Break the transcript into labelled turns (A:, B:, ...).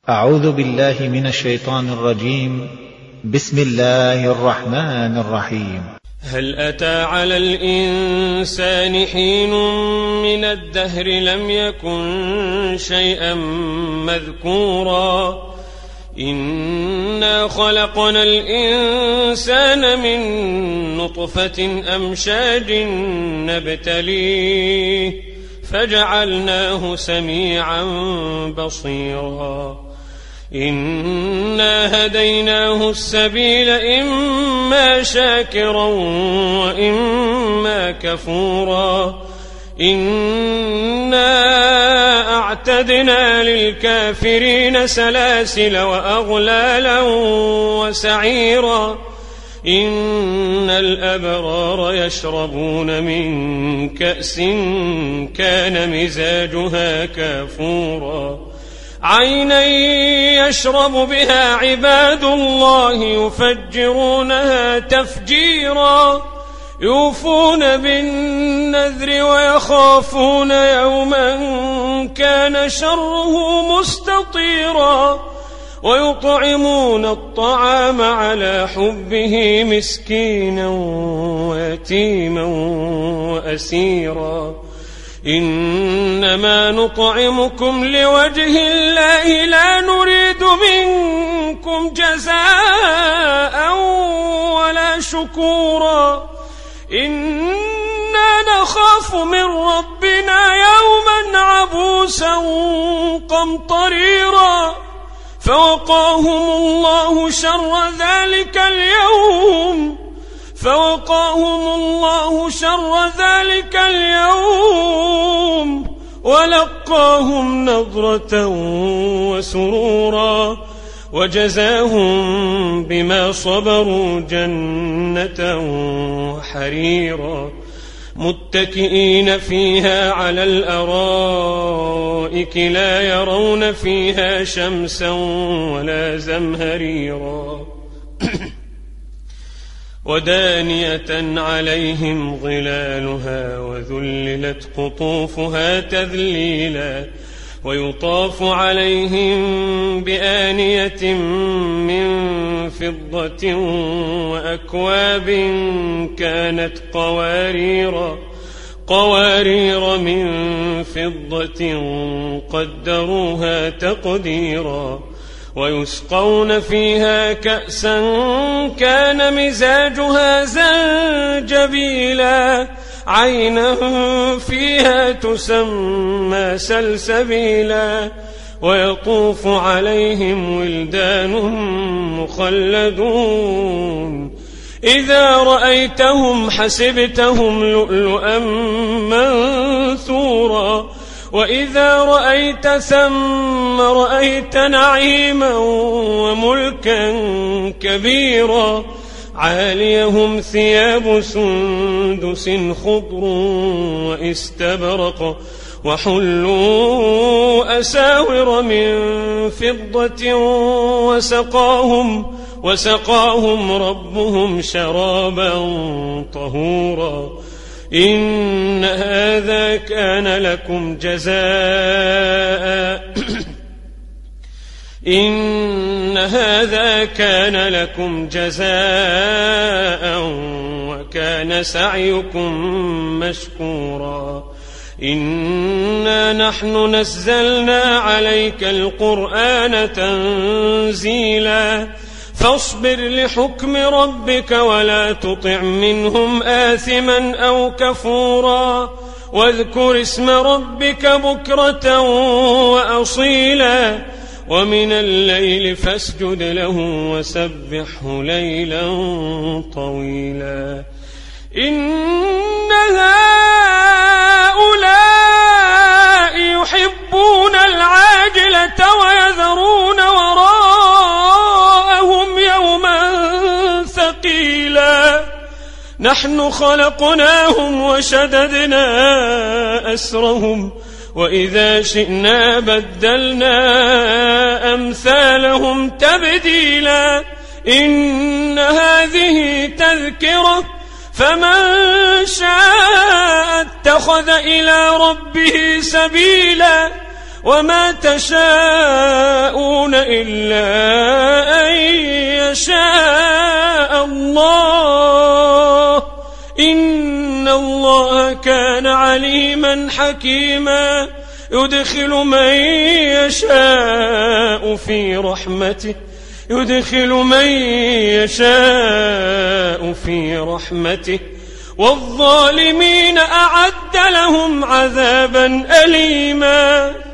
A: أعوذ بالله من الشيطان الرجيم. بسم الله الرحمن الرحيم.
B: هل أتى على الإنسان حين من الدهر لم يكن شيئا مذكورا إنا خلقنا الإنسان من نطفة أمشاج نبتليه فجعلناه سميعا بصيرا إنا هديناه السبيل إما شاكرا وإما كفورا إنا أعتدنا للكافرين سلاسل وأغلالا وسعيرا إن الأبرار يشربون من كأس كان مزاجها كافورا عينا يشرب بها عباد الله يفجرونها تفجيرا يوفون بالنذر ويخافون يوما كان شره مستطيرا ويطعمون الطعام على حبه مسكينا ويتيما وأسيرا إنما نطعمكم لوجه الله لا نريد منكم جزاء ولا شكورا إنا نخاف من ربنا يوما عبوسا قمطريرا فوقاهم الله شر ذلك اليوم ولقاهم نضرة وسرورا وجزاهم بما صبروا جنة وحريرا متكئين فيها على الأرائك لا يرون فيها شمسا ولا زمهريرا ودانية عليهم ظلالها وذللت قطوفها تذليلا ويطاف عليهم بآنية من فضة وأكواب كانت قوارير من فضة قدروها تقديرا ويسقون فيها كأسا كان مزاجها زنجبيلا عينا فيها تسمى سلسبيلا ويطوف عليهم ولدان مخلدون إذا رأيتهم حسبتهم لؤلؤا منثورا وإذا رأيت ثم رأيت نعيما وملكا كبيرا عاليهم ثياب سندس خضر واستبرق وحلوا أساور من فضة وسقاهم ربهم شرابا طهورا إن هذا كان لكم جزاء وكان سعيكم مشكورا إنا نحن نزلنا عليك القرآن تنزيلا فاصبر لحكم ربك ولا تطع منهم آثما أو كفورا واذكر اسم ربك بكرة وأصيلا ومن الليل فاسجد له وسبحه ليلا طويلا إن هؤلاء يحبون العاجلة ويذرون وراءهم يوما ثقيلا نحن خلقناهم وشددنا أسرهم وإذا شئنا بدلنا أمثالهم تبديلا إن هذه تذكرة فمن شاء اتخذ إلى ربه سبيلا وما تشاءون إلا أن يشاء الله إن الله كان عليما حكيما يدخل من يشاء في رحمته والظالمين أعد لهم عذابا أليما.